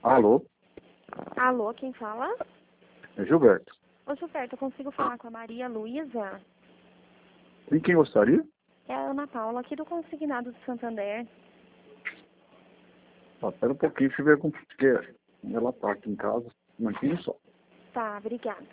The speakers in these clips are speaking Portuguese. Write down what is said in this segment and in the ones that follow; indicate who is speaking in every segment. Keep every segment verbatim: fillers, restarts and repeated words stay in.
Speaker 1: Alô,
Speaker 2: Alô, quem fala?
Speaker 1: é Gilberto.
Speaker 2: Ô, Gilberto, eu consigo falar com a Maria Luísa?
Speaker 1: E quem gostaria?
Speaker 2: É a Ana Paula, aqui do Consignado de Santander.
Speaker 1: Ah, pera um pouquinho, deixa eu ver como que é. Ela tá aqui em casa, um minutinho só.
Speaker 2: Tá, obrigada.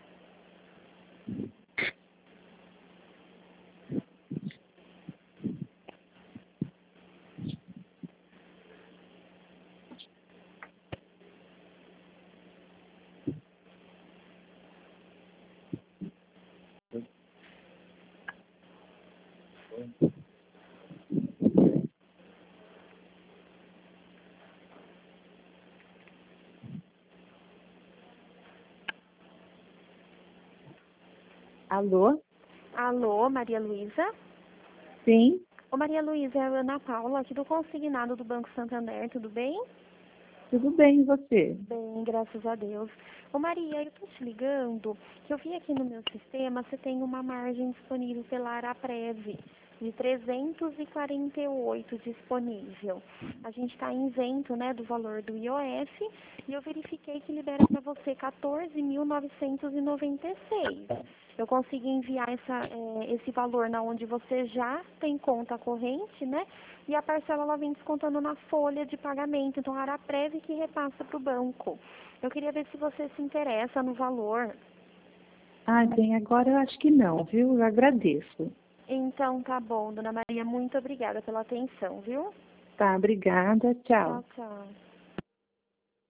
Speaker 3: Alô?
Speaker 2: Alô, Maria Luísa?
Speaker 3: Sim,
Speaker 2: Ô, Maria Luísa, é a Ana Paula, aqui do Consignado do Banco Santander, tudo bem?
Speaker 3: tudo bem, e você?
Speaker 2: Bem, graças a Deus. Ô, Maria, eu tô te ligando, que eu vi aqui no meu sistema, você tem uma margem disponível pela Araprev, de trezentos e quarenta e oito disponível. A gente está isento, né, do valor do I O F, e eu verifiquei que libera para você quatorze mil novecentos e noventa e seis. Eu consigo enviar essa, eh, esse valor na onde você já tem conta corrente, né? E a parcela ela vem descontando na folha de pagamento. Então, a Araprev que repassa para o banco. Eu queria ver se você se interessa no valor.
Speaker 3: Ah, bem, agora eu acho que não, viu? Eu agradeço.
Speaker 2: Então, tá bom, dona Maria. Muito obrigada pela atenção, viu?
Speaker 3: Tá, obrigada, tchau.
Speaker 2: Tchau, tchau.